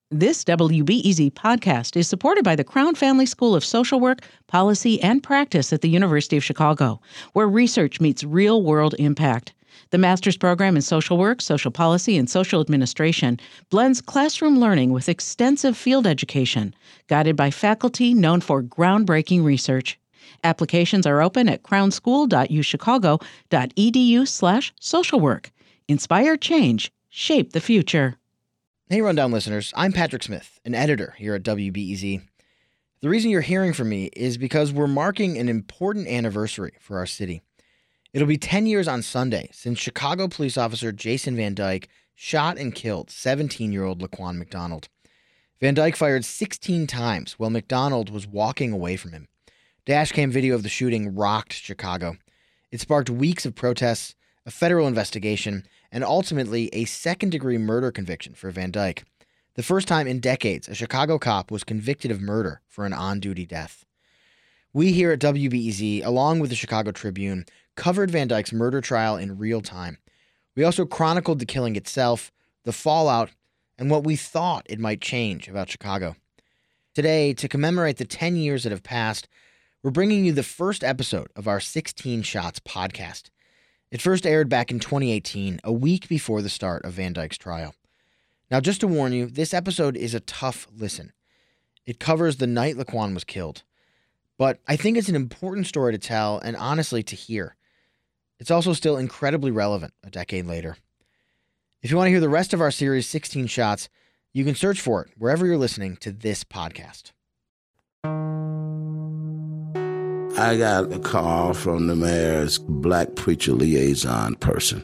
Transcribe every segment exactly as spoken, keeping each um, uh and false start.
This W B E Z podcast is supported by the Crown Family School of Social Work, Policy, and Practice at the University of Chicago, where research meets real-world impact. The master's program in social work, social policy, and social administration blends classroom learning with extensive field education, guided by faculty known for groundbreaking research. Applications are open at crownschool dot u chicago dot e d u slash social work. Inspire change. Shape the future. Hey, Rundown listeners. I'm Patrick Smith, an editor here at W B E Z. The reason you're hearing from me is because we're marking an important anniversary for our city. It'll be ten years on Sunday since Chicago police officer Jason Van Dyke shot and killed seventeen-year-old Laquan McDonald. Van Dyke fired sixteen times while McDonald was walking away from him. Dashcam video of the shooting rocked Chicago. It sparked weeks of protests, a federal investigation, and ultimately a second-degree murder conviction for Van Dyke. The first time in decades a Chicago cop was convicted of murder for an on-duty death. We here at W B E Z, along with the Chicago Tribune, covered Van Dyke's murder trial in real time. We also chronicled the killing itself, the fallout, and what we thought it might change about Chicago. Today, to commemorate the ten years that have passed, we're bringing you the first episode of our sixteen Shots podcast. It first aired back in twenty eighteen, a week before the start of Van Dyke's trial. Now, just to warn you, this episode is a tough listen. It covers the night Laquan was killed. But I think it's an important story to tell and honestly to hear. It's also still incredibly relevant a decade later. If you want to hear the rest of our series, sixteen Shots, you can search for it wherever you're listening to this podcast. I got a call from the mayor's black preacher liaison person.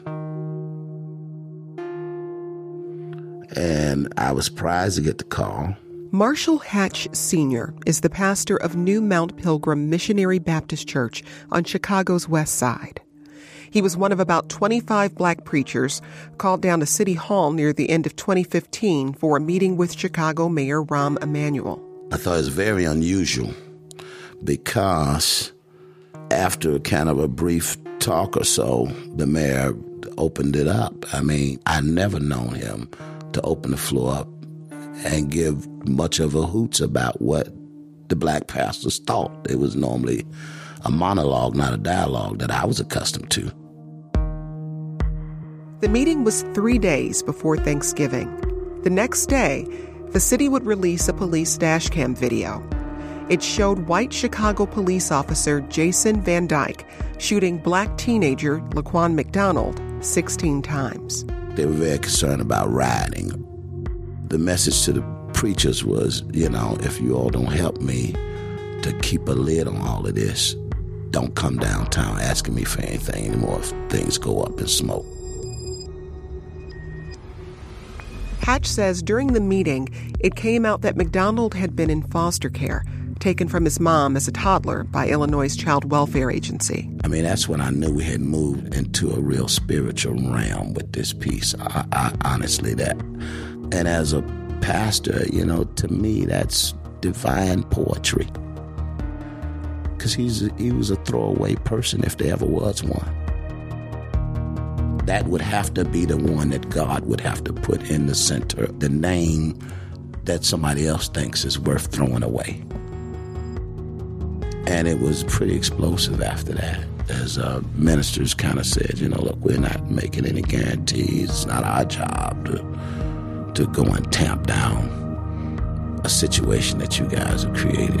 And I was surprised to get the call. Marshall Hatch Senior is the pastor of New Mount Pilgrim Missionary Baptist Church on Chicago's west side. He was one of about twenty-five black preachers called down to City Hall near the end of twenty fifteen for a meeting with Chicago Mayor Rahm Emanuel. I thought it was very unusual because after kind of a brief talk or so, the mayor opened it up. I mean, I never known him to open the floor up and give much of a hoots about what the black pastors thought. It was normally a monologue, not a dialogue that I was accustomed to. The meeting was three days before Thanksgiving. The next day, the city would release a police dashcam video. It showed white Chicago police officer Jason Van Dyke shooting black teenager Laquan McDonald sixteen times. They were very concerned about rioting. The message to the preachers was, you know, if you all don't help me to keep a lid on all of this, don't come downtown asking me for anything anymore if things go up in smoke. Hatch says during the meeting, it came out that McDonald had been in foster care, taken from his mom as a toddler by Illinois' Child Welfare Agency. I mean, that's when I knew we had moved into a real spiritual realm with this piece. I, I, honestly, that. And as a pastor, you know, to me, that's divine poetry. Because he's he was a throwaway person if there ever was one. That would have to be the one that God would have to put in the center, the name that somebody else thinks is worth throwing away. And it was pretty explosive after that, as uh, ministers kind of said, you know, look, we're not making any guarantees. It's not our job to, to go and tamp down a situation that you guys have created.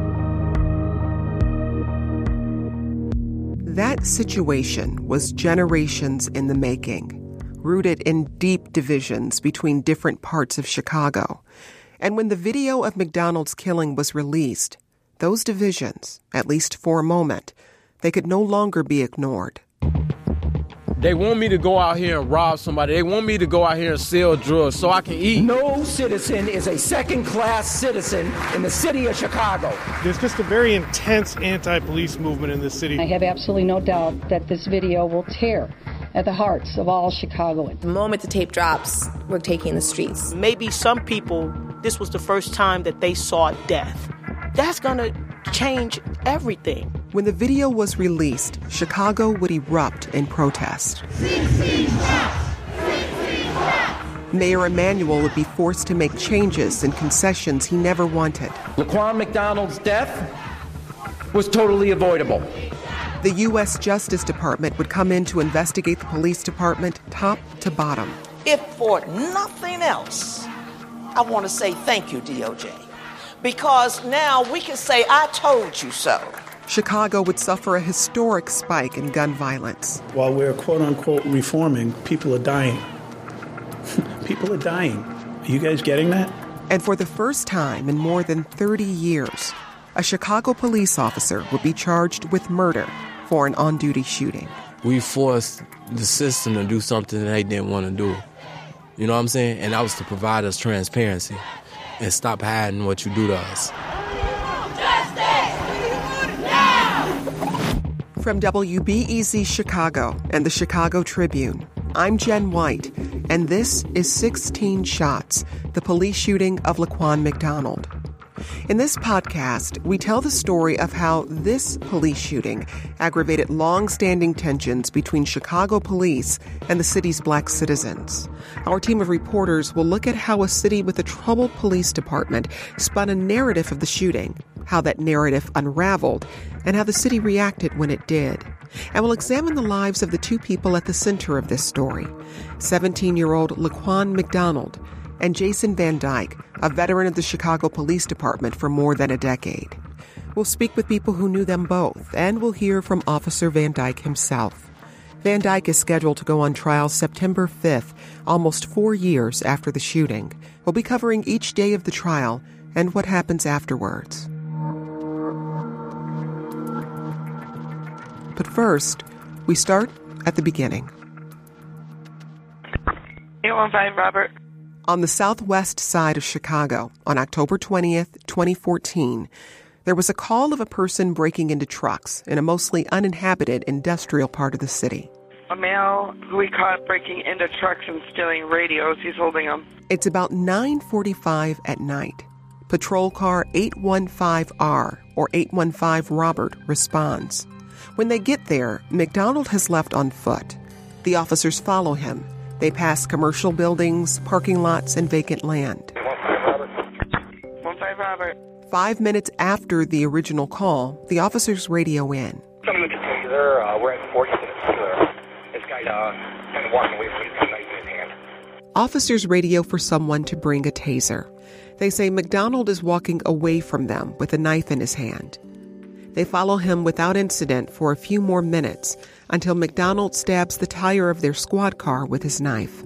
That situation was generations in the making, rooted in deep divisions between different parts of Chicago. And when the video of McDonald's killing was released, those divisions, at least for a moment, they could no longer be ignored. They want me to go out here and rob somebody. They want me to go out here and sell drugs so I can eat. No citizen is a second-class citizen in the city of Chicago. There's just a very intense anti-police movement in this city. I have absolutely no doubt that this video will tear at the hearts of all Chicagoans. The moment the tape drops, we're taking the streets. Maybe some people, this was the first time that they saw death. That's going to change everything. When the video was released, Chicago would erupt in protest. Mayor Emanuel would be forced to make changes and concessions he never wanted. Laquan McDonald's death was totally avoidable. The U S Justice Department would come in to investigate the police department top to bottom. If for nothing else, I want to say thank you, D O J, because now we can say, I told you so. Chicago would suffer a historic spike in gun violence. While we're quote-unquote reforming, people are dying. People are dying. Are you guys getting that? And for the first time in more than thirty years, a Chicago police officer would be charged with murder for an on-duty shooting. We forced the system to do something that they didn't want to do. You know what I'm saying? And that was to provide us transparency and stop hiding what you do to us. From W B E Z Chicago and the Chicago Tribune, I'm Jen White, and this is sixteen Shots, the police shooting of Laquan McDonald. In this podcast, we tell the story of how this police shooting aggravated long-standing tensions between Chicago police and the city's black citizens. Our team of reporters will look at how a city with a troubled police department spun a narrative of the shooting, how that narrative unraveled, and how the city reacted when it did. And we'll examine the lives of the two people at the center of this story, seventeen-year-old Laquan McDonald and Jason Van Dyke, a veteran of the Chicago Police Department for more than a decade. We'll speak with people who knew them both, and we'll hear from Officer Van Dyke himself. Van Dyke is scheduled to go on trial September fifth, almost four years after the shooting. We'll be covering each day of the trial and what happens afterwards. But first, we start at the beginning. eight one five, Robert. On the southwest side of Chicago, on October twentieth, twenty fourteen, there was a call of a person breaking into trucks in a mostly uninhabited industrial part of the city. A male who we caught breaking into trucks and stealing radios. He's holding them. It's about nine forty-five at night. Patrol car eight one five R, or eight one five Robert, responds. When they get there, McDonald has left on foot. The officers follow him. They pass commercial buildings, parking lots, and vacant land. one five Robert. Five minutes after the original call, the officers radio in. Someone can tell you there, uh, we're at forty minutes. Uh, this guy uh, kind of walking away from his knife in his hand. Officers radio for someone to bring a taser. They say McDonald is walking away from them with a knife in his hand. They follow him without incident for a few more minutes until McDonald stabs the tire of their squad car with his knife.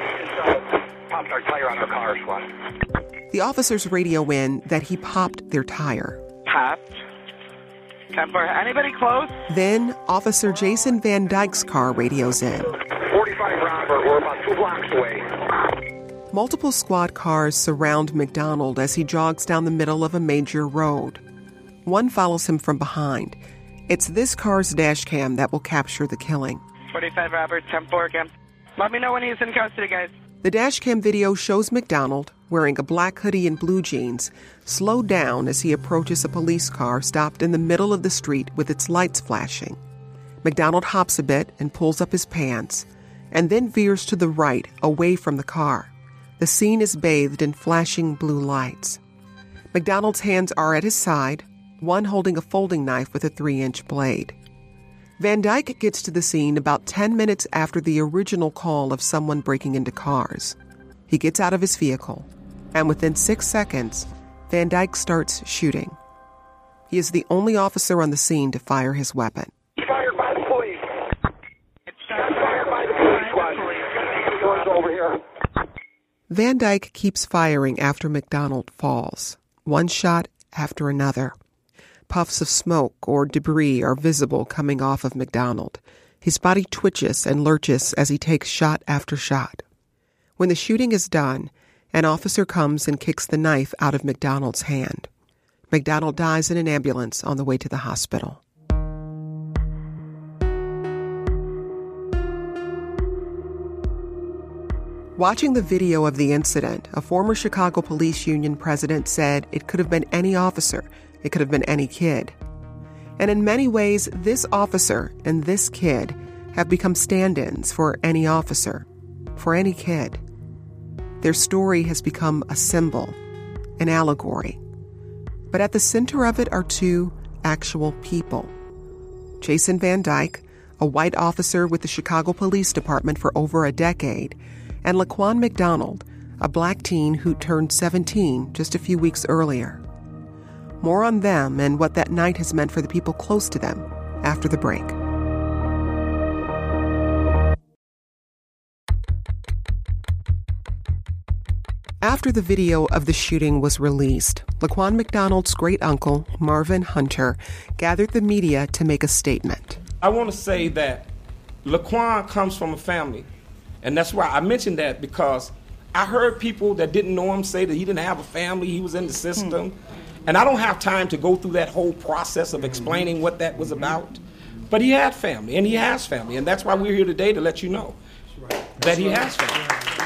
Uh, popped our tire on our car, squad. The officers radio in that he popped their tire. Popped. ten four. Anybody close? Then Officer Jason Van Dyke's car radios in. forty-five Robert, we're about two blocks away. Multiple squad cars surround McDonald as he jogs down the middle of a major road. One follows him from behind. It's this car's dash cam that will capture the killing. forty-five Robert, ten four again. Let me know when he's in custody, guys. The dash cam video shows McDonald, wearing a black hoodie and blue jeans, slow down as he approaches a police car stopped in the middle of the street with its lights flashing. McDonald hops a bit and pulls up his pants, and then veers to the right, away from the car. The scene is bathed in flashing blue lights. McDonald's hands are at his side, one holding a folding knife with a three-inch blade. Van Dyke gets to the scene about ten minutes after the original call of someone breaking into cars. He gets out of his vehicle, and within six seconds, Van Dyke starts shooting. He is the only officer on the scene to fire his weapon. Fired by the police. It's fired by the police squad. Doors over here. Van Dyke keeps firing after McDonald falls, one shot after another. Puffs of smoke or debris are visible coming off of McDonald. His body twitches and lurches as he takes shot after shot. When the shooting is done, an officer comes and kicks the knife out of McDonald's hand. McDonald dies in an ambulance on the way to the hospital. Watching the video of the incident, a former Chicago Police Union president said it could have been any officer. It could have been any kid. And in many ways, this officer and this kid have become stand-ins for any officer, for any kid. Their story has become a symbol, an allegory. But at the center of it are two actual people. Jason Van Dyke, a white officer with the Chicago Police Department for over a decade, and Laquan McDonald, a black teen who turned seventeen just a few weeks earlier. More on them and what that night has meant for the people close to them after the break. After the video of the shooting was released, Laquan McDonald's great-uncle, Marvin Hunter, gathered the media to make a statement. I want to say that Laquan comes from a family, and that's why I mentioned that, because I heard people that didn't know him say that he didn't have a family, he was in the system, and I don't have time to go through that whole process of explaining what that was about, but he had family, and he has family, and that's why we're here today, to let you know that he has family.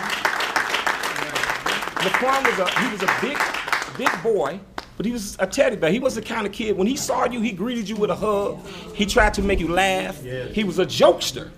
Laquan was a, he was a big, big boy, but he was a teddy bear. He was the kind of kid, when he saw you, he greeted you with a hug. He tried to make you laugh. He was a jokester.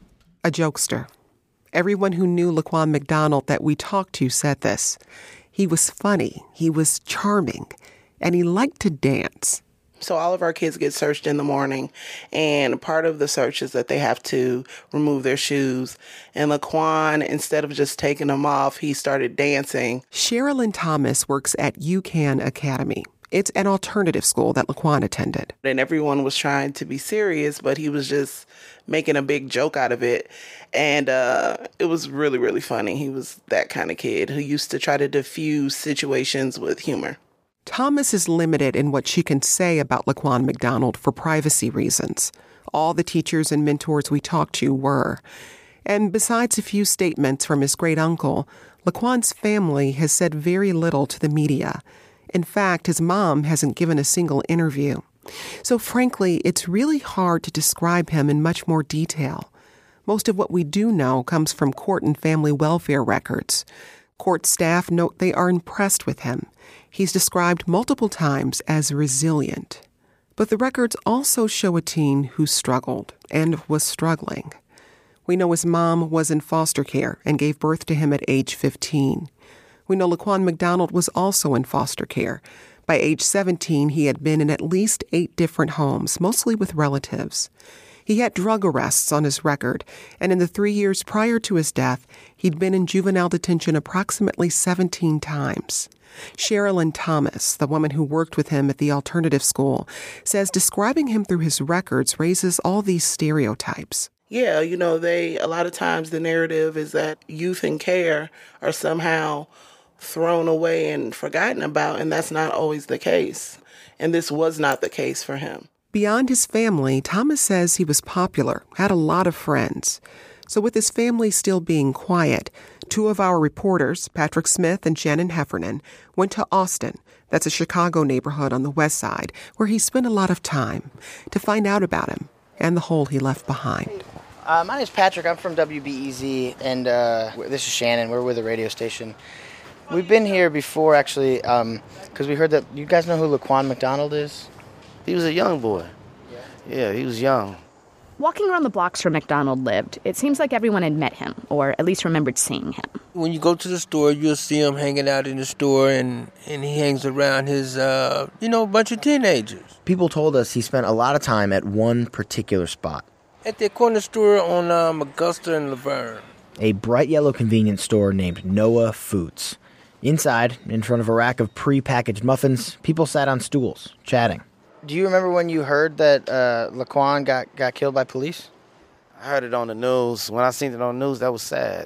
A jokester. Everyone who knew Laquan McDonald that we talked to said this. He was funny, he was charming, and he liked to dance. So all of our kids get searched in the morning, and part of the search is that they have to remove their shoes. And Laquan, instead of just taking them off, he started dancing. Sherilyn Thomas works at UCAN Academy. It's an alternative school that Laquan attended. And everyone was trying to be serious, but he was just making a big joke out of it. And uh, it was really, really funny. He was that kind of kid who used to try to diffuse situations with humor. Thomas is limited in what she can say about Laquan McDonald for privacy reasons. All the teachers and mentors we talked to were. And besides a few statements from his great-uncle, Laquan's family has said very little to the media. In fact, his mom hasn't given a single interview. So frankly, it's really hard to describe him in much more detail. Most of what we do know comes from court and family welfare records. Court staff note they are impressed with him. He's described multiple times as resilient. But the records also show a teen who struggled and was struggling. We know his mom was in foster care and gave birth to him at age fifteen. We know Laquan McDonald was also in foster care. By age seventeen, he had been in at least eight different homes, mostly with relatives. He had drug arrests on his record, and in the three years prior to his death, he'd been in juvenile detention approximately seventeen times. Sherilyn Thomas, the woman who worked with him at the alternative school, says describing him through his records raises all these stereotypes. Yeah, you know, they a lot of times the narrative is that youth and care are somehow thrown away and forgotten about, and that's not always the case. And this was not the case for him. Beyond his family, Thomas says he was popular, had a lot of friends. So with his family still being quiet, two of our reporters, Patrick Smith and Shannon Heffernan, went to Austin, that's a Chicago neighborhood on the west side, where he spent a lot of time, to find out about him and the hole he left behind. Uh, my name's Patrick. I'm from W B E Z, and uh, this is Shannon. We're with a radio station. We've been here before, actually, because um, we heard that... You guys know who Laquan McDonald is? He was a young boy. Yeah, yeah, he was young. Walking around the blocks where McDonald lived, it seems like everyone had met him, or at least remembered seeing him. When you go to the store, you'll see him hanging out in the store, and, and he hangs around his, uh, you know, bunch of teenagers. People told us he spent a lot of time at one particular spot. At the corner store on um, Augusta and Laverne. A bright yellow convenience store named Noah Foods. Inside, in front of a rack of pre-packaged muffins, people sat on stools, chatting. Do you remember when you heard that uh, Laquan got, got killed by police? I heard it on the news. When I seen it on the news, that was sad.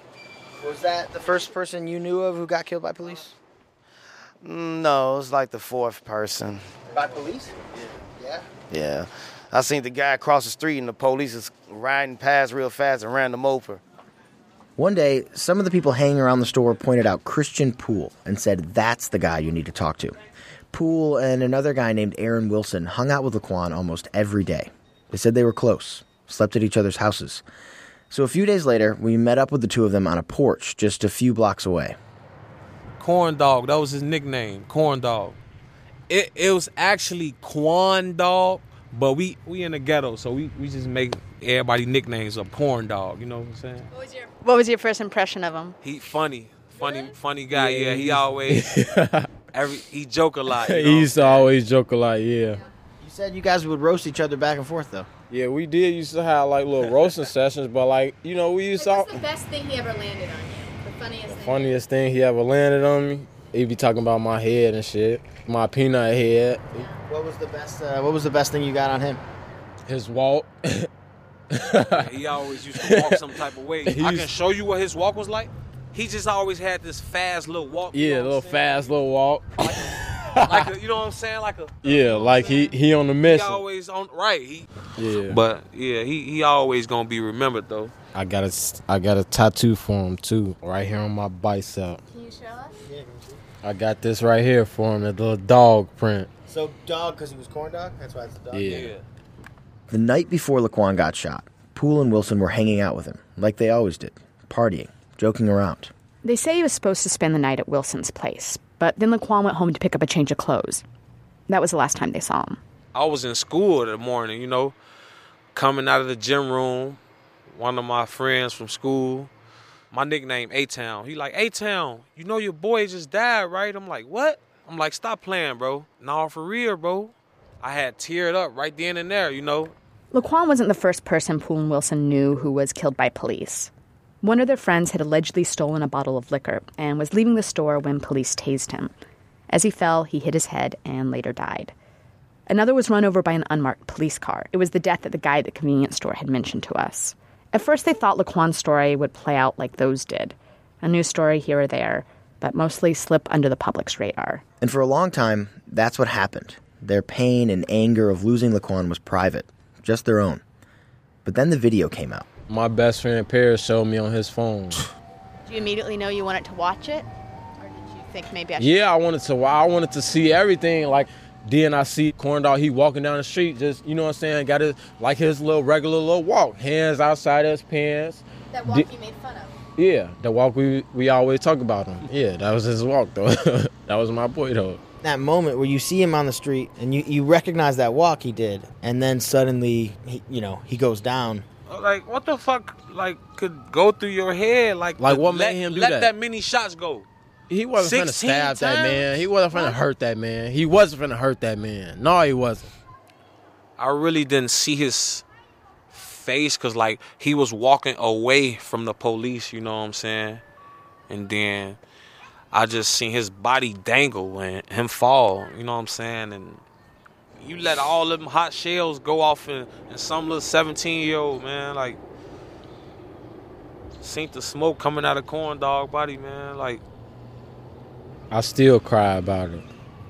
Was that the first person you knew of who got killed by police? No, it was like the fourth person. By police? Yeah. Yeah. I seen the guy across the street and the police is riding past real fast and ran them over. One day, some of the people hanging around the store pointed out Christian Poole and said that's the guy you need to talk to. Poole and another guy named Aaron Wilson hung out with Laquan almost every day. They said they were close, slept at each other's houses. So a few days later, we met up with the two of them on a porch just a few blocks away. Corn Dog, that was his nickname, Corn Dog. It it was actually Quan Dog, but we, we in the ghetto, so we, we just make everybody nicknames of Corn Dog, you know what I'm saying? What was your, what was your first impression of him? He funny, Funny, funny guy. Yeah, yeah he always every he joke a lot. You know? He used to always joke a lot. Yeah. You said you guys would roast each other back and forth, though. Yeah, we did used to have like little roasting sessions, but like you know we used Wait, to. What's the best thing he ever landed on you? The funniest The thing. funniest thing he ever landed on me. He be talking about my head and shit, my peanut head. What was the best? Uh, what was the best thing you got on him? His walk. He always used to walk some type of way. He I used- can show you what his walk was like. He just always had this fast little walk. Yeah, little fast little walk. Like a, you know what I'm saying? Like a Yeah, like he he on the he mission. always on right. He, Yeah. but yeah, he he always gonna be remembered though. I got a I got a tattoo for him too, right here on my bicep. Can you show us? Yeah. I got this right here for him, the little dog print. So dog, because he was corn dog. That's why it's the dog. Yeah. The night before Laquan got shot, Poole and Wilson were hanging out with him, like they always did, partying, joking around. They say he was supposed to spend the night at Wilson's place, but then Laquan went home to pick up a change of clothes. That was the last time they saw him. I was in school in the morning, you know, coming out of the gym room. One of my friends from school, my nickname A-Town. He like, A-Town, you know your boy just died, right? I'm like, what? I'm like, stop playing, bro. Nah, for real, bro. I had teared up right then and there, you know. Laquan wasn't the first person Poole and Wilson knew who was killed by police. One of their friends had allegedly stolen a bottle of liquor and was leaving the store when police tased him. As he fell, he hit his head and later died. Another was run over by an unmarked police car. It was the death that the guy at the convenience store had mentioned to us. At first, they thought Laquan's story would play out like those did. A news story here or there, but mostly slip under the public's radar. And for a long time, that's what happened. Their pain and anger of losing Laquan was private, just their own. But then the video came out. My best friend Paris showed me on his phone. Did you immediately know you wanted to watch it? Or did you think maybe I should? Yeah, I wanted to. I wanted to see everything. Like, then I see Corn Dog. He walking down the street, just you know what I'm saying. Got his like his little regular little walk, hands outside his pants. That walk Di- you made fun of. Yeah, the walk we we always talk about him. Yeah, that was his walk though. That was my boy though. That moment where you see him on the street and you, you recognize that walk he did, and then suddenly, he, you know, he goes down. Like, what the fuck, like, could go through your head? Like, Like, what let, made him do let that? that many shots go? He wasn't finna sixteen stab that times? man. He wasn't finna hurt that man. He wasn't finna hurt that man. No, he wasn't. I really didn't see his face because, like, he was walking away from the police, you know what I'm saying? And then I just seen his body dangle and him fall, you know what I'm saying? And you let all them hot shells go off in, in some little seventeen-year-old, man. Like, seen the smoke coming out of Corn Dog body, man. Like, I still cry about it.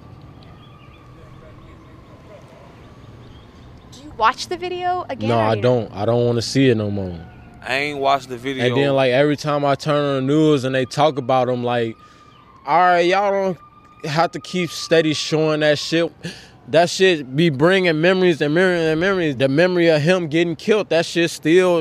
Do you watch the video again? No, or I you don't. I don't want to see it no more. I ain't watched the video. And then, like, every time I turn on the news and they talk about him, like, all right, y'all don't have to keep steady showing that shit. That shit be bringing memories and memories and memories. The memory of him getting killed, that shit still.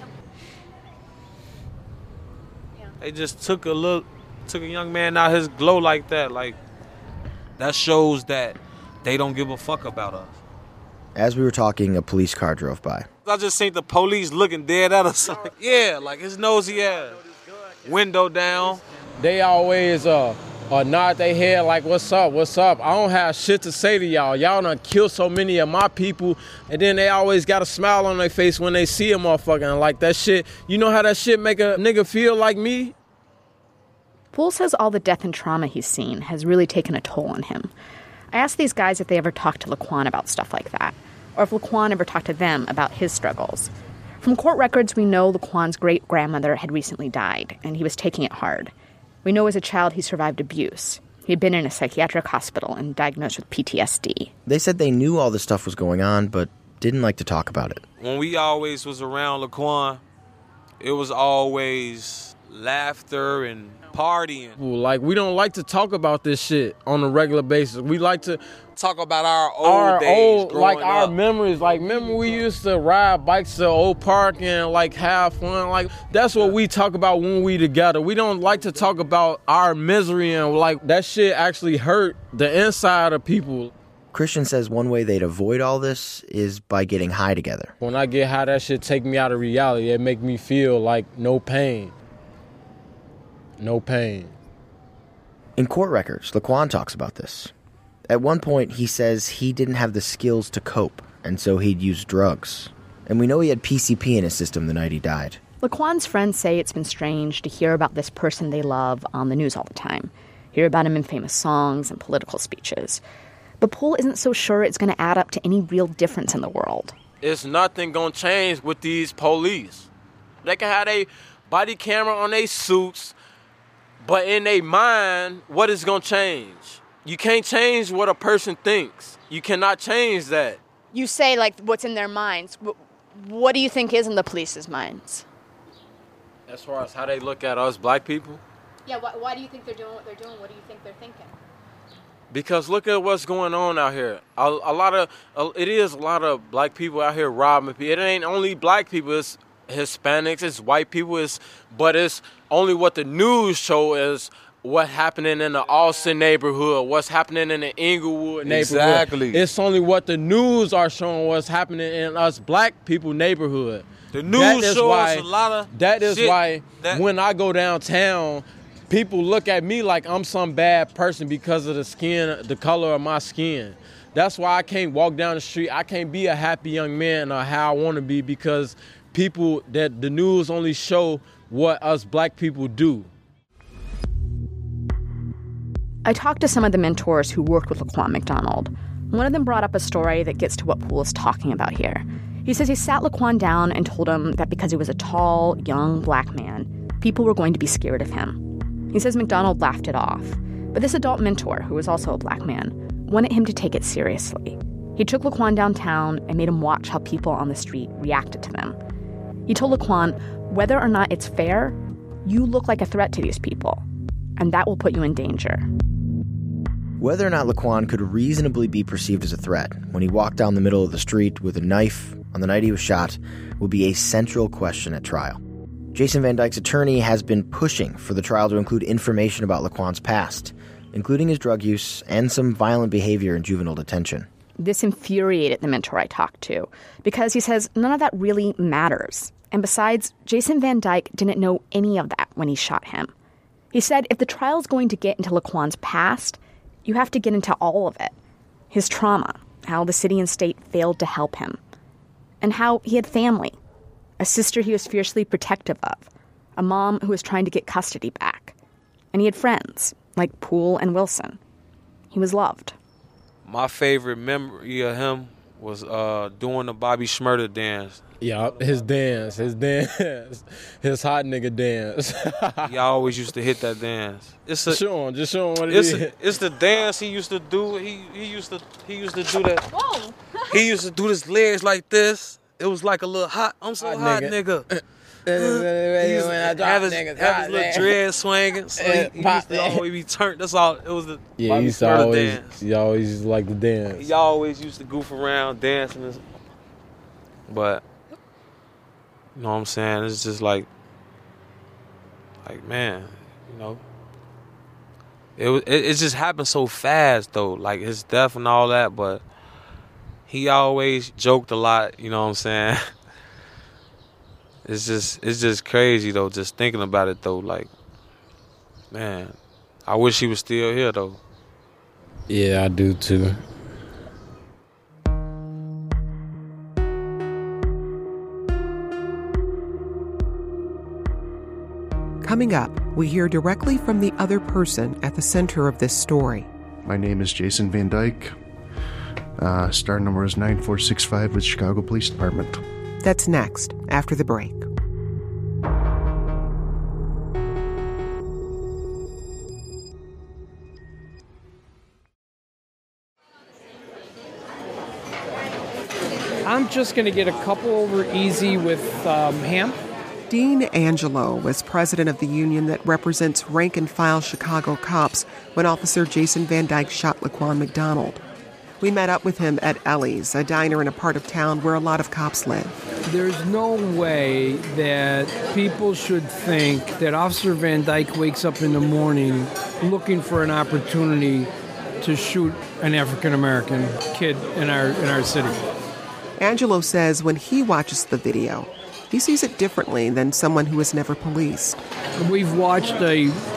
They just took a look, took a young man out his glow like that. Like, that shows that they don't give a fuck about us. As we were talking, a police car drove by. I just seen the police looking dead at us. Like, yeah, like his nosy ass. Window down. They always uh, uh nod their head like, what's up, what's up? I don't have shit to say to y'all. Y'all done killed so many of my people. And then they always got a smile on their face when they see a motherfucker. And like that shit, you know how that shit make a nigga feel like me? Poole says all the death and trauma he's seen has really taken a toll on him. I asked these guys if they ever talked to Laquan about stuff like that, or if Laquan ever talked to them about his struggles. From court records, we know Laquan's great-grandmother had recently died, and he was taking it hard. We know as a child he survived abuse. He'd been in a psychiatric hospital and diagnosed with P T S D. They said they knew all this stuff was going on, but didn't like to talk about it. When we always was around Laquan, it was always laughter and partying. Like, we don't like to talk about this shit on a regular basis. We like to talk about our old our days, old, growing like our up. memories. Like, remember we used to ride bikes to Old Park and like have fun. Like, that's what we talk about when we together. We don't like to talk about our misery and like that shit actually hurt the inside of people. Christian says one way they'd avoid all this is by getting high together. When I get high, that shit take me out of reality. It make me feel like no pain. No pain. In court records, Laquan talks about this. At one point, he says he didn't have the skills to cope, and so he'd use drugs. And we know he had P C P in his system the night he died. Laquan's friends say it's been strange to hear about this person they love on the news all the time. Hear about him in famous songs and political speeches. But Poole isn't so sure it's going to add up to any real difference in the world. It's nothing going to change with these police. They can have a body camera on their suits, but in their mind, what is going to change? You can't change what a person thinks. You cannot change that. You say, like, what's in their minds. What do you think is in the police's minds? As far as how they look at us black people? Yeah, why, why do you think they're doing what they're doing? What do you think they're thinking? Because look at what's going on out here. A, a lot of, a, it is a lot of black people out here robbing people. It ain't only black people, it's Hispanics, it's white people, it's, but it's only what the news show is what's happening in the Austin neighborhood, what's happening in the Inglewood neighborhood. Exactly. It's only what the news are showing what's happening in us black people neighborhood. The news shows why, a lot of That is shit why that- when I go downtown, people look at me like I'm some bad person because of the skin, the color of my skin. That's why I can't walk down the street. I can't be a happy young man or how I want to be because people that the news only show what us black people do. I talked to some of the mentors who worked with Laquan McDonald. One of them brought up a story that gets to what Poole is talking about here. He says he sat Laquan down and told him that because he was a tall, young black man, people were going to be scared of him. He says McDonald laughed it off. But this adult mentor, who was also a black man, wanted him to take it seriously. He took Laquan downtown and made him watch how people on the street reacted to them. He told Laquan, whether or not it's fair, you look like a threat to these people, and that will put you in danger. Whether or not Laquan could reasonably be perceived as a threat when he walked down the middle of the street with a knife on the night he was shot will be a central question at trial. Jason Van Dyke's attorney has been pushing for the trial to include information about Laquan's past, including his drug use and some violent behavior in juvenile detention. This infuriated the mentor I talked to because he says none of that really matters. And besides, Jason Van Dyke didn't know any of that when he shot him. He said if the trial's going to get into Laquan's past, you have to get into all of it. His trauma, how the city and state failed to help him, and how he had family, a sister he was fiercely protective of, a mom who was trying to get custody back. And he had friends, like Poole and Wilson. He was loved. My favorite memory of him was uh, doing the Bobby Shmurda dance. Yeah, his dance, his dance, his hot nigga dance. He always used to hit that dance. It's a, show him, just show him what it it's is. A, it's the dance he used to do. He he used to he used to do that. Whoa. He used to do his legs like this. It was like a little hot. I'm so hot, hot nigga. nigga. He used to have his, have his little dread swinging. So he, he used to always be turned. That's all. It was the yeah. Bobby He used to Shmurda always, dance. he always used to like the dance. He always used to goof around dancing. His, but you know what I'm saying? It's just like, like man, you know. It was. It, it just happened so fast though. Like his death and all that, but he always joked a lot. You know what I'm saying? It's just, it's just crazy though. Just thinking about it though, like, man, I wish he was still here though. Yeah, I do too. Coming up, we hear directly from the other person at the center of this story. My name is Jason Van Dyke. Uh, star number is nine four six five with Chicago Police Department. That's next, after the break. I'm just going to get a couple over easy with um, ham. Dean Angelo was president of the union that represents rank-and-file Chicago cops when Officer Jason Van Dyke shot Laquan McDonald. We met up with him at Ellie's, a diner in a part of town where a lot of cops live. There's no way that people should think that Officer Van Dyke wakes up in the morning looking for an opportunity to shoot an African-American kid in our in our city. Angelo says when he watches the video, he sees it differently than someone who has never policed. We've watched a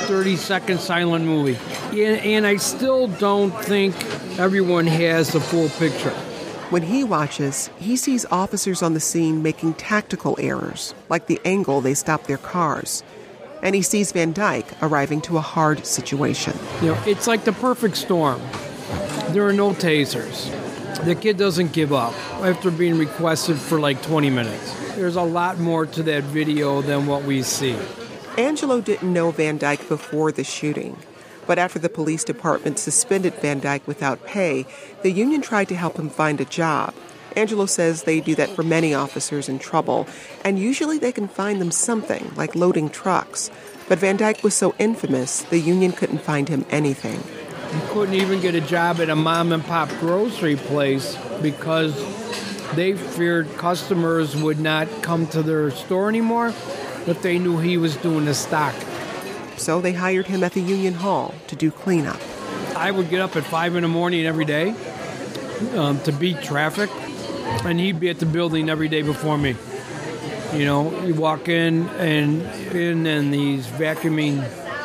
thirty-second silent movie. And, and I still don't think everyone has the full picture. When he watches, he sees officers on the scene making tactical errors, like the angle they stop their cars. And he sees Van Dyke arriving to a hard situation. You know, it's like the perfect storm. There are no tasers. The kid doesn't give up after being requested for like twenty minutes. There's a lot more to that video than what we see. Angelo didn't know Van Dyke before the shooting. But after the police department suspended Van Dyke without pay, the union tried to help him find a job. Angelo says they do that for many officers in trouble, and usually they can find them something, like loading trucks. But Van Dyke was so infamous, the union couldn't find him anything. He couldn't even get a job at a mom-and-pop grocery place because they feared customers would not come to their store anymore if they knew he was doing the stock. So they hired him at the union hall to do cleanup. I would get up at five in the morning every day um, to beat traffic, and he'd be at the building every day before me. You know, you walk in and in and he's vacuuming,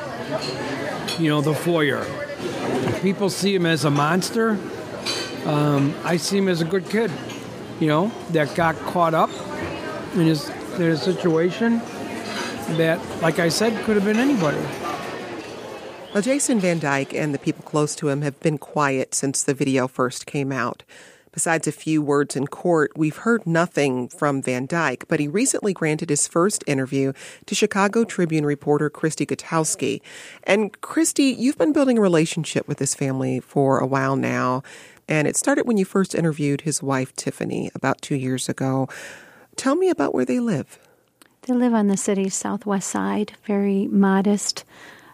you know, the foyer. People see him as a monster. Um, I see him as a good kid, you know, that got caught up in his, in his situation that, like I said, could have been anybody. Well, Jason Van Dyke and the people close to him have been quiet since the video first came out. Besides a few words in court, we've heard nothing from Van Dyke, but he recently granted his first interview to Chicago Tribune reporter Christy Gutowski. And Christy, you've been building a relationship with this family for a while now, and it started when you first interviewed his wife, Tiffany, about two years ago. Tell me about where they live. They live on the city's southwest side, very modest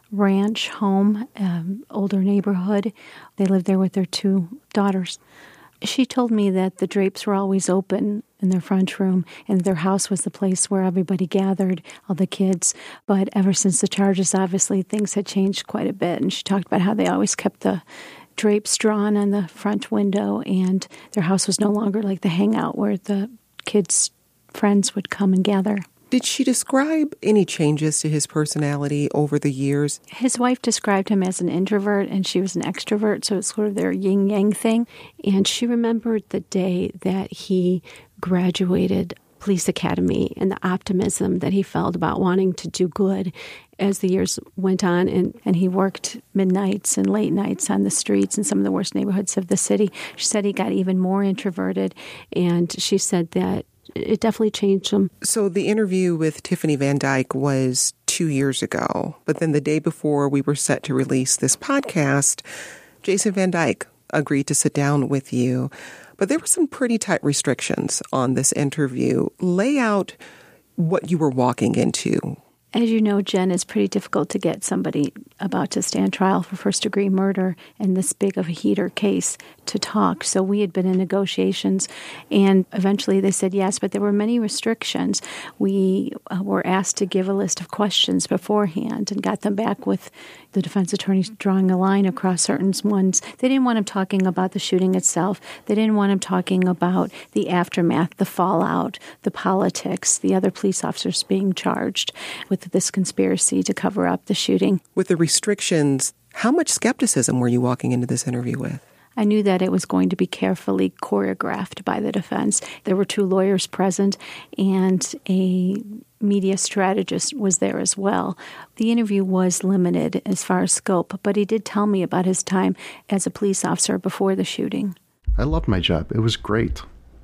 ranch home, um, older neighborhood. They live there with their two daughters. She told me that the drapes were always open in their front room, and their house was the place where everybody gathered, all the kids. But ever since the charges, obviously, things had changed quite a bit. And she talked about how they always kept the drapes drawn on the front window, and their house was no longer like the hangout where the kids' friends would come and gather. Did she describe any changes to his personality over the years? His wife described him as an introvert, and she was an extrovert, so it's sort of their yin-yang thing. And she remembered the day that he graduated police academy and the optimism that he felt about wanting to do good as the years went on. And, and he worked midnights and late nights on the streets in some of the worst neighborhoods of the city. She said he got even more introverted, and she said that it definitely changed him. So the interview with Tiffany Van Dyke was two years ago, but then the day before we were set to release this podcast, Jason Van Dyke agreed to sit down with you. But there were some pretty tight restrictions on this interview. Lay out what you were walking into. As you know, Jen, it's pretty difficult to get somebody about to stand trial for first-degree murder in this big of a heater case to talk. So we had been in negotiations, and eventually they said yes, but there were many restrictions. We uh, were asked to give a list of questions beforehand and got them back with the defense attorneys drawing a line across certain ones. They didn't want him talking about the shooting itself. They didn't want him talking about the aftermath, the fallout, the politics, the other police officers being charged with this conspiracy to cover up the shooting. With the restrictions, how much skepticism were you walking into this interview with? I knew that it was going to be carefully choreographed by the defense. There were two lawyers present, and a media strategist was there as well. The interview was limited as far as scope, but he did tell me about his time as a police officer before the shooting. I loved my job. It was great.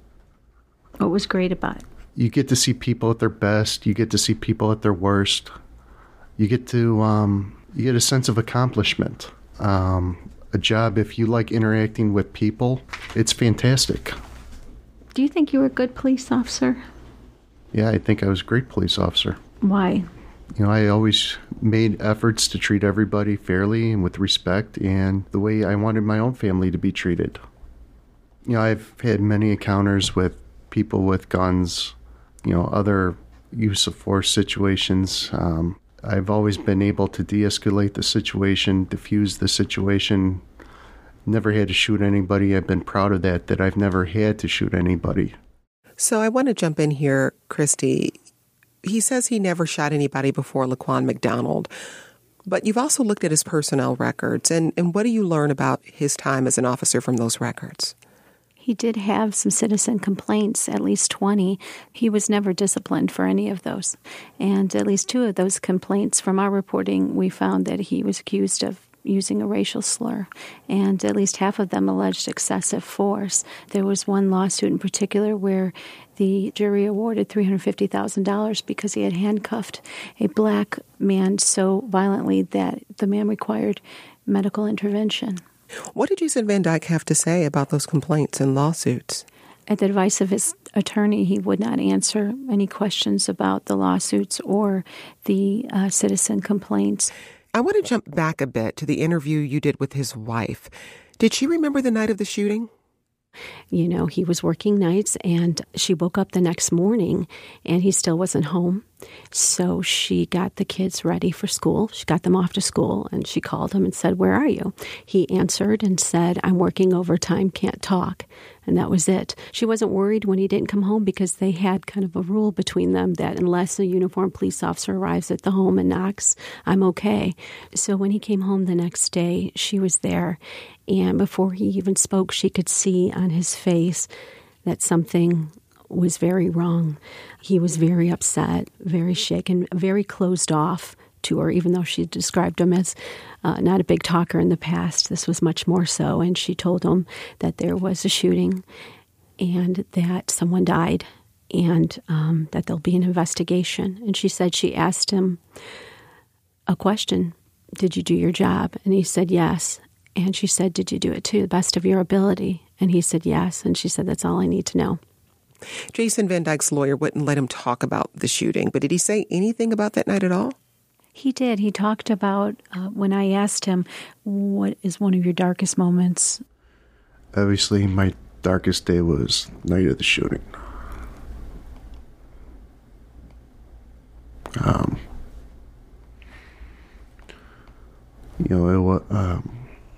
What was great about it? You get to see people at their best. You get to see people at their worst. You get to, um, you get a sense of accomplishment. Um, a job, if you like interacting with people, it's fantastic. Do you think you were a good police officer? Yeah, I think I was a great police officer. Why? You know, I always made efforts to treat everybody fairly and with respect and the way I wanted my own family to be treated. You know, I've had many encounters with people with guns, you know, other use of force situations. Um, I've always been able to de-escalate the situation, diffuse the situation. Never had to shoot anybody. I've been proud of that, that I've never had to shoot anybody. So I want to jump in here, Christy. He says he never shot anybody before Laquan McDonald. But you've also looked at his personnel records, and, and what do you learn about his time as an officer from those records? He did have some citizen complaints, at least twenty. He was never disciplined for any of those. And at least two of those complaints, from our reporting, we found that he was accused of using a racial slur, and at least half of them alleged excessive force. There was one lawsuit in particular where the jury awarded three hundred fifty thousand dollars because he had handcuffed a black man so violently that the man required medical intervention. What did Jason Van Dyke have to say about those complaints and lawsuits? At the advice of his attorney, he would not answer any questions about the lawsuits or the uh, citizen complaints. I want to jump back a bit to the interview you did with his wife. Did she remember the night of the shooting? You know, he was working nights, and she woke up the next morning, and he still wasn't home. So she got the kids ready for school. She got them off to school, and she called him and said, "Where are you?" He answered and said, "I'm working overtime, can't talk." And that was it. She wasn't worried when he didn't come home because they had kind of a rule between them that unless a uniformed police officer arrives at the home and knocks, I'm okay. So when he came home the next day, she was there. And before he even spoke, she could see on his face that something was very wrong. He was very upset, very shaken, very closed off to her, even though she described him as uh, not a big talker in the past. This was much more so. And she told him that there was a shooting and that someone died and um, that there'll be an investigation. And she said she asked him a question, "Did you do your job?" And he said, "Yes." And she said, "Did you do it to the best of your ability?" And he said, "Yes." And she said, "That's all I need to know." Jason Van Dyke's lawyer wouldn't let him talk about the shooting, but did he say anything about that night at all? He did. He talked about, uh, when I asked him, what is one of your darkest moments? Obviously, my darkest day was the night of the shooting. Um, you know, it was um,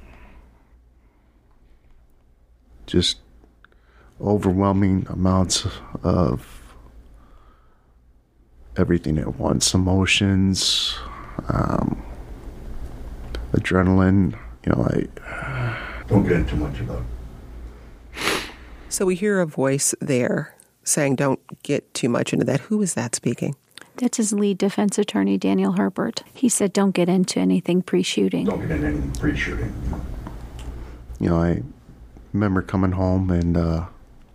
just overwhelming amounts of everything at once. Emotions, um, adrenaline, you know, I don't get into much about it. So we hear a voice there saying don't get too much into that. Who is that speaking? That's his lead defense attorney, Daniel Herbert. He said don't get into anything pre-shooting. Don't get into anything pre-shooting. You know, I remember coming home and, uh,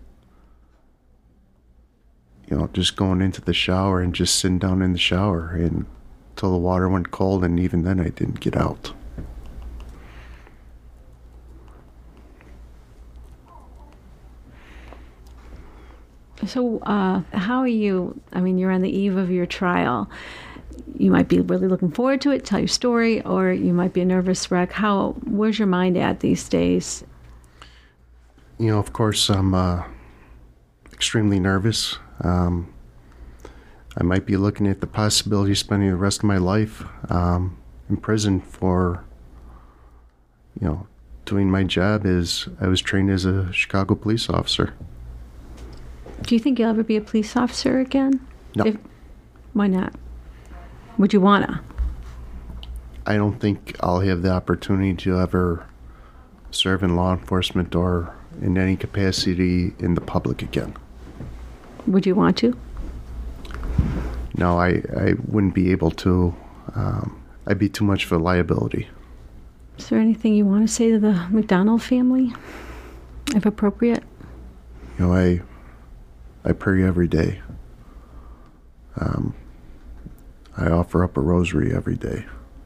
you know, just going into the shower and just sitting down in the shower and until the water went cold, and even then I didn't get out. So uh, how are you, I mean, you're on the eve of your trial. You might be really looking forward to it, tell your story, or you might be a nervous wreck. How, where's your mind at these days? You know, of course, I'm uh, extremely nervous. Um, I might be looking at the possibility of spending the rest of my life um, in prison for, you know, doing my job as I was trained as a Chicago police officer. Do you think you'll ever be a police officer again? No. If, why not? Would you wanna? I don't think I'll have the opportunity to ever serve in law enforcement or in any capacity in the public again. Would you want to? No, I, I wouldn't be able to. Um, I'd be too much of a liability. Is there anything you want to say to the McDonald family, if appropriate? You know, I I pray every day. Um, I offer up a rosary every day.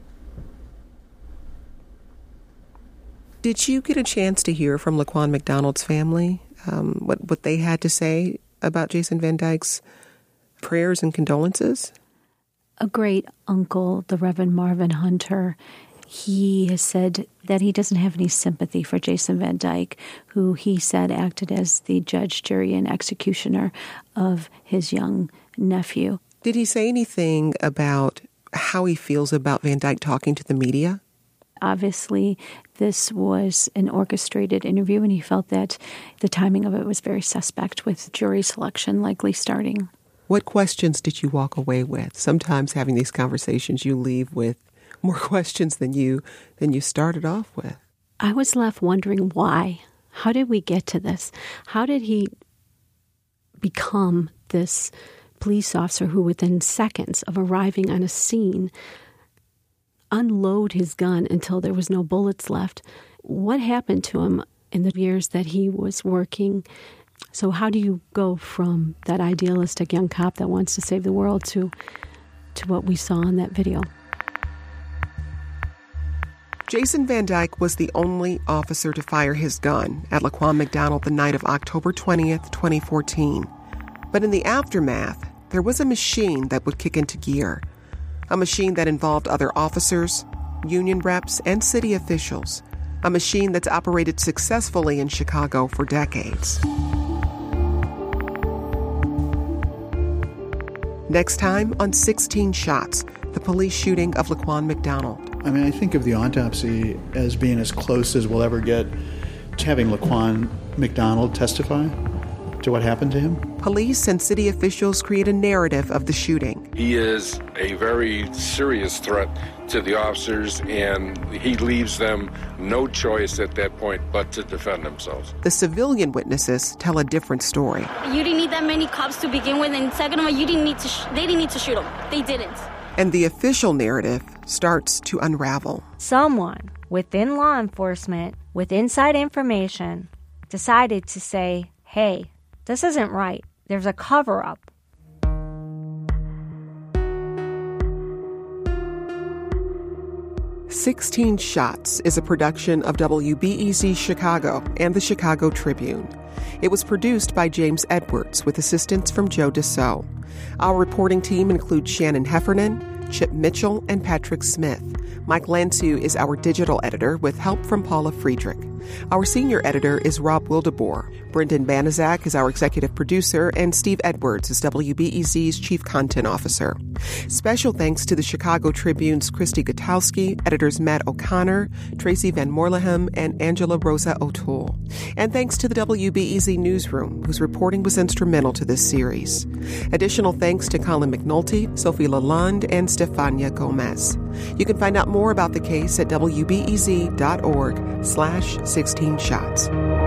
Did you get a chance to hear from Laquan McDonald's family, um, what, what they had to say about Jason Van Dyke's prayers and condolences? A great uncle, the Reverend Marvin Hunter, he has said that he doesn't have any sympathy for Jason Van Dyke, who he said acted as the judge, jury, and executioner of his young nephew. Did he say anything about how he feels about Van Dyke talking to the media? Obviously, this was an orchestrated interview, and he felt that the timing of it was very suspect, with jury selection likely starting. What questions did you walk away with? Sometimes having these conversations, you leave with more questions than you than you started off with. I was left wondering why. How did we get to this? How did he become this police officer who within seconds of arriving on a scene unload his gun until there was no bullets left? What happened to him in the years that he was working? So how do you go from that idealistic young cop that wants to save the world to to what we saw in that video? Jason Van Dyke was the only officer to fire his gun at Laquan McDonald the night of October twentieth, twenty fourteen. But in the aftermath, there was a machine that would kick into gear. A machine that involved other officers, union reps, and city officials. A machine that's operated successfully in Chicago for decades. Next time on sixteen Shots, the police shooting of Laquan McDonald. I mean, I think of the autopsy as being as close as we'll ever get to having Laquan McDonald testify to what happened to him. Police and city officials create a narrative of the shooting. He is a very serious threat to the officers, and he leaves them no choice at that point but to defend themselves. The civilian witnesses tell a different story. You didn't need that many cops to begin with, and second of all, you didn't need to. Sh- they didn't need to shoot him. They didn't. And the official narrative starts to unravel. Someone within law enforcement, with inside information, decided to say, hey, this isn't right. There's a cover-up. sixteen Shots is a production of W B E Z Chicago and the Chicago Tribune. It was produced by James Edwards with assistance from Joe Dassault. Our reporting team includes Shannon Heffernan, Chip Mitchell, and Patrick Smith. Mike Lansu is our digital editor with help from Paula Friedrich. Our senior editor is Rob Wildeboer. Brendan Banaszak is our executive producer, and Steve Edwards is W B E Z's chief content officer. Special thanks to the Chicago Tribune's Christy Gutowski, editors Matt O'Connor, Tracy Van Morlehem, and Angela Rosa O'Toole. And thanks to the W B E Z newsroom, whose reporting was instrumental to this series. Additional thanks to Colin McNulty, Sophie Lalonde, and Stefania Gomez. You can find out more about the case at W B E Z dot org slash sixteen shots.